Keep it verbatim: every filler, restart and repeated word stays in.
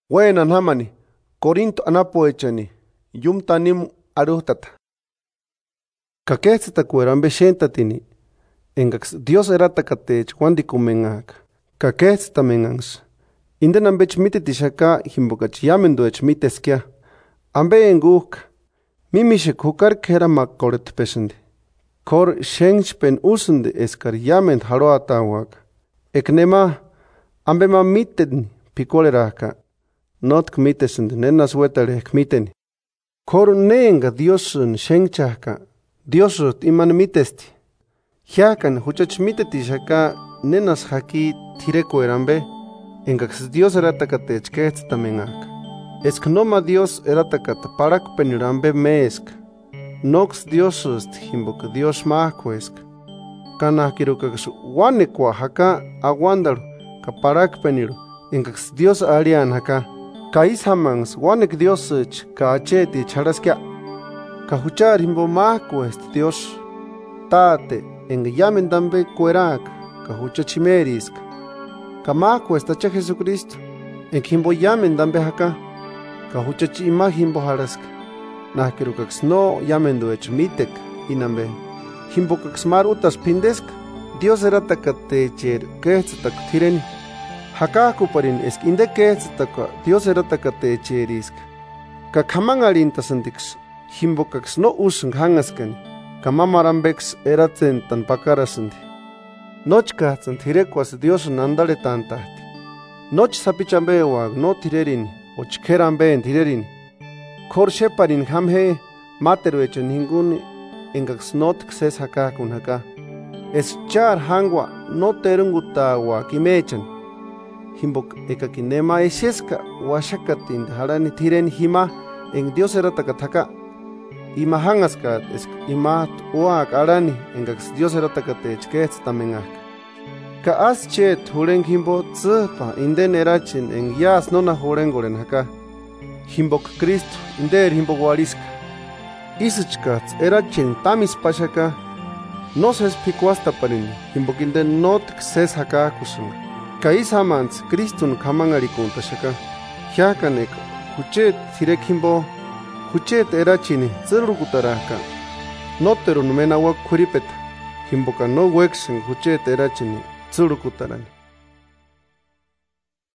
Buenas namani, Corinto anapoechani, yum tanim aruhtata. Kaketsita kuerambe shentatini, engax Dios eratakatech wandikumengaak. Kaketsita mengans. Indenambech mititishaka himbokach yamenduech miteskia. Ambe enguk, mimishek hukar kera makkoret pesende. Kor shenchpen usende eskar yamen haroatawak. Eknema, ambe ma mitten picoleraka. Not kmitesend nenas wetare kmiteni. Kor neenga Diosun shenchaka. Diosut iman mitesti. Hiakan huchach mitetishaka nenas haki tireko erambe. Engax Dios eratakatech ketz tamengak. Esk noma Dios eratakat parak penirambe meesk. Nox Diosust himbok Dios mahkuesk. Kana kirukax wanekwa haka aguandaru ka parak peniru. Engax Dios arian haka. Kais hamans wanek Diosich ka acheti charaskia. Ka huchar himbo mahkuest Dios. Tate eng yamen dambe kuerak ka huchachimerisk. Ka mahkuest acha Jesucristo. Eng himbo yamen dambe haka. Ka huchachi ima himbo harask. Nahkirukax no yamen duech mitek inambe. Himbo kax marutas pindesk. Dios eratakate cher kehtzatak tireni. Hakaku parin esk inde kehtzatak Dios eratakate cherisk. Ka kamangarintasantix. Himbo kax no usung hangaskani. Ka mamarambex eratzen tan pakarasandi. Noch katzant hirekwas Dios nandale tantahti. Noch sapichambewag no tirerini. Och kerambe tirerini. Kor sheparin hamhe materuecho ninguni engax not kses hakakun haka. Es char hangwa no terungutawa kimechan. Himbok ekakinema esheska washakatin harani tiren hima en Dios eratakataka. Ima hangaskat es ima uak arani engax Dios eratakate chkets tamengak. Ka as chet huren himbo tsupa inden erachin en yas nona hurengoren haka. Himbok Cristo inder himbok wariska. Isichkats erachin tamis pashaka. No ses pikuasta parin himbok inden not kses haka kusunga. Kais hamans Kristun kamangarikunta shaka. Hiakanek huchet tirek himbo huchet erachini tsirukutaraka. Noterun menawa kuripeta. Himboka no wexen huchet erachini tsirukutarani.